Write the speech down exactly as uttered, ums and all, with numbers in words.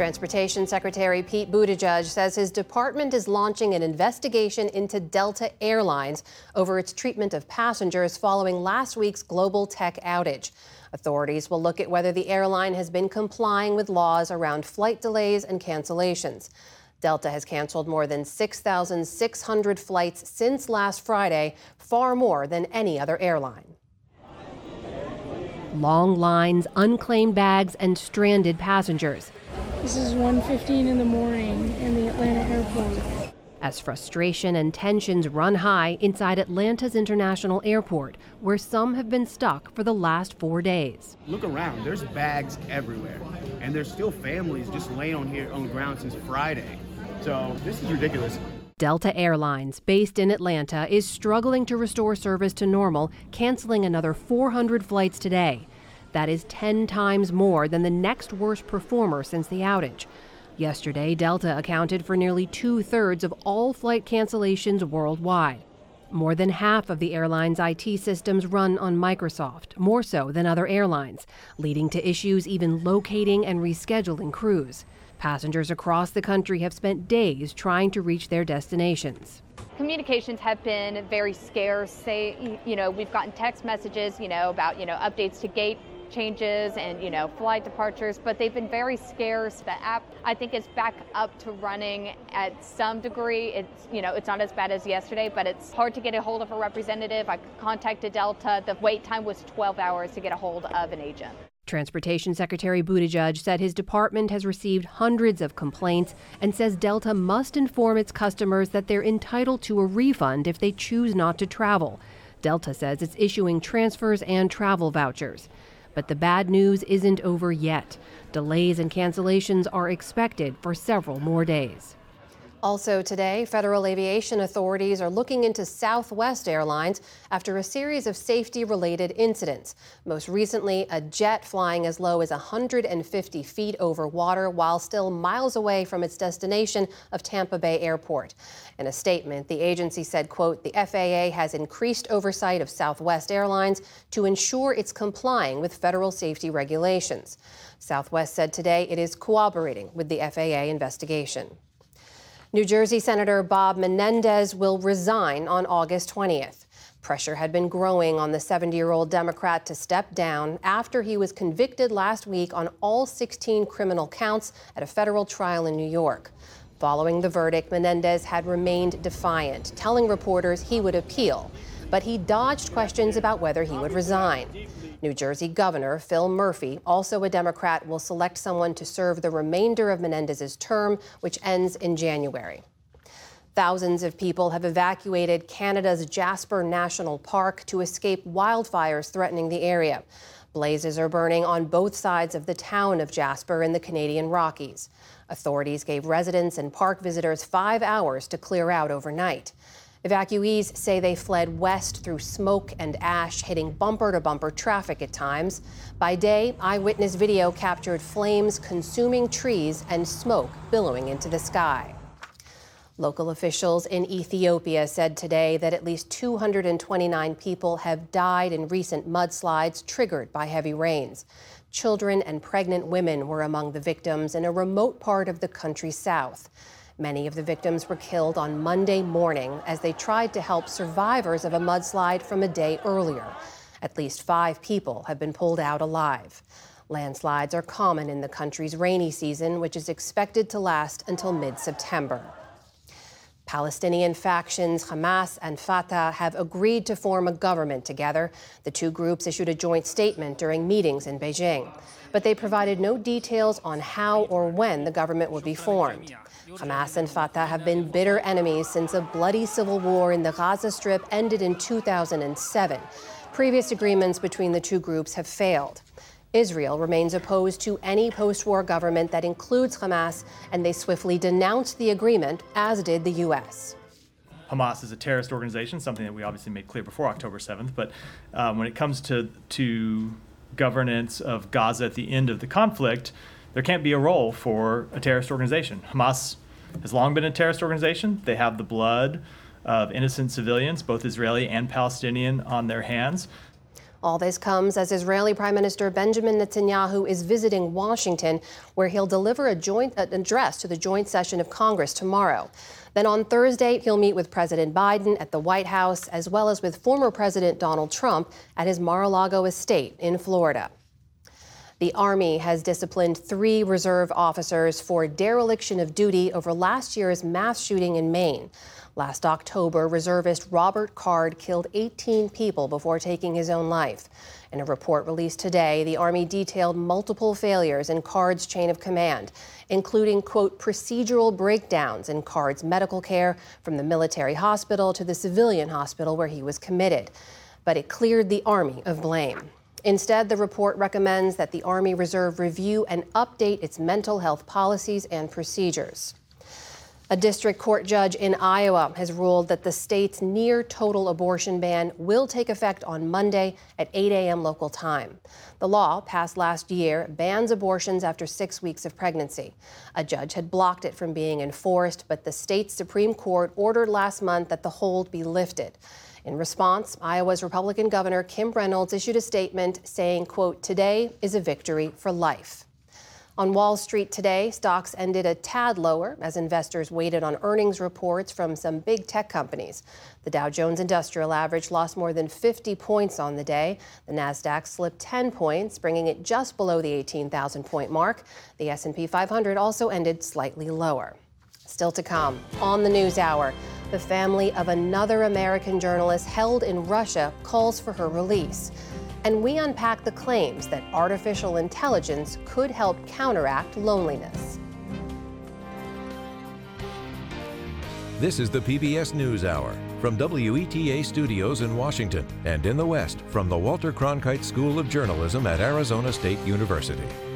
Transportation Secretary Pete Buttigieg says his department is launching an investigation into Delta Airlines over its treatment of passengers following last week's global tech outage. Authorities will look at whether the airline has been complying with laws around flight delays and cancellations. Delta has canceled more than six thousand six hundred flights since last Friday, far more than any other airline. Long lines, unclaimed bags, and stranded passengers. This is one fifteen in the morning in the Atlanta airport. As frustration and tensions run high inside Atlanta's International Airport, where some have been stuck for the last four days. Look around, there's bags everywhere, and there's still families just laying on here on the ground since Friday. So this is ridiculous. Delta Airlines, based in Atlanta, is struggling to restore service to normal, canceling another four hundred flights today. That is ten times more than the next worst performer since the outage. Yesterday, Delta accounted for nearly two-thirds of all flight cancellations worldwide. More than half of the airline's I T systems run on Microsoft, more so than other airlines, leading to issues even locating and rescheduling crews. Passengers across the country have spent days trying to reach their destinations. Communications have been very scarce. Say, you know, we've gotten text messages, you know, about, you know, updates to gate changes and, you know, flight departures, but they've been very scarce. The app, I think, is back up to running at some degree. It's, you know, it's not as bad as yesterday, but it's hard to get a hold of a representative. I contacted Delta. The wait time was twelve hours to get a hold of an agent. Transportation Secretary Buttigieg said his department has received hundreds of complaints and says Delta must inform its customers that they're entitled to a refund if they choose not to travel. Delta says it's issuing transfers and travel vouchers. But the bad news isn't over yet. Delays and cancellations are expected for several more days. Also today, federal aviation authorities are looking into Southwest Airlines after a series of safety-related incidents. Most recently, a jet flying as low as one hundred fifty feet over water while still miles away from its destination of Tampa Bay Airport. In a statement, the agency said, quote, the F A A has increased oversight of Southwest Airlines to ensure it's complying with federal safety regulations. Southwest said today it is cooperating with the F A A investigation. New Jersey Senator Bob Menendez will resign on August twentieth. Pressure had been growing on the seventy-year-old Democrat to step down after he was convicted last week on all sixteen criminal counts at a federal trial in New York. Following the verdict, Menendez had remained defiant, telling reporters he would appeal, but he dodged questions about whether he would resign. New Jersey Governor Phil Murphy, also a Democrat, will select someone to serve the remainder of Menendez's term, which ends in January. Thousands of people have evacuated Canada's Jasper National Park to escape wildfires threatening the area. Blazes are burning on both sides of the town of Jasper in the Canadian Rockies. Authorities gave residents and park visitors five hours to clear out overnight. Evacuees say they fled west through smoke and ash, hitting bumper-to-bumper traffic at times. By day, eyewitness video captured flames consuming trees and smoke billowing into the sky. Local officials in Ethiopia said today that at least two hundred twenty-nine people have died in recent mudslides triggered by heavy rains. Children and pregnant women were among the victims in a remote part of the country's south. Many of the victims were killed on Monday morning as they tried to help survivors of a mudslide from a day earlier. At least five people have been pulled out alive. Landslides are common in the country's rainy season, which is expected to last until mid-September. Palestinian factions Hamas and Fatah have agreed to form a government together. The two groups issued a joint statement during meetings in Beijing, but they provided no details on how or when the government would be formed. Hamas and Fatah have been bitter enemies since a bloody civil war in the Gaza Strip ended in two thousand seven. Previous agreements between the two groups have failed. Israel remains opposed to any post-war government that includes Hamas, and they swiftly denounced the agreement, as did the U S. Hamas is a terrorist organization, something that we obviously made clear before October seventh. But um, when it comes to, to governance of Gaza at the end of the conflict, there can't be a role for a terrorist organization. Hamas has long been a terrorist organization. They have the blood of innocent civilians, both Israeli and Palestinian, on their hands. All this comes as Israeli Prime Minister Benjamin Netanyahu is visiting Washington, where he'll deliver a joint an address to the joint session of Congress tomorrow. Then on Thursday, he'll meet with President Biden at the White House, as well as with former President Donald Trump at his Mar-a-Lago estate in Florida. The Army has disciplined three reserve officers for dereliction of duty over last year's mass shooting in Maine. Last October, reservist Robert Card killed eighteen people before taking his own life. In a report released today, the Army detailed multiple failures in Card's chain of command, including, quote, procedural breakdowns in Card's medical care from the military hospital to the civilian hospital where he was committed. But it cleared the Army of blame. Instead, the report recommends that the Army Reserve review and update its mental health policies and procedures. A district court judge in Iowa has ruled that the state's near-total abortion ban will take effect on Monday at eight a.m. local time. The law, passed last year, bans abortions after six weeks of pregnancy. A judge had blocked it from being enforced, but the state's Supreme Court ordered last month that the hold be lifted. In response, Iowa's Republican Governor Kim Reynolds issued a statement saying, quote, today is a victory for life. On Wall Street today, stocks ended a tad lower as investors waited on earnings reports from some big tech companies. The Dow Jones Industrial Average lost more than fifty points on the day. The Nasdaq slipped ten points, bringing it just below the eighteen thousand point mark. The S and P five hundred also ended slightly lower. Still to come on the News Hour, the family of another American journalist held in Russia calls for her release. And we unpack the claims that artificial intelligence could help counteract loneliness. This is the P B S News Hour from W E T A Studios in Washington and in the West from the Walter Cronkite School of Journalism at Arizona State University.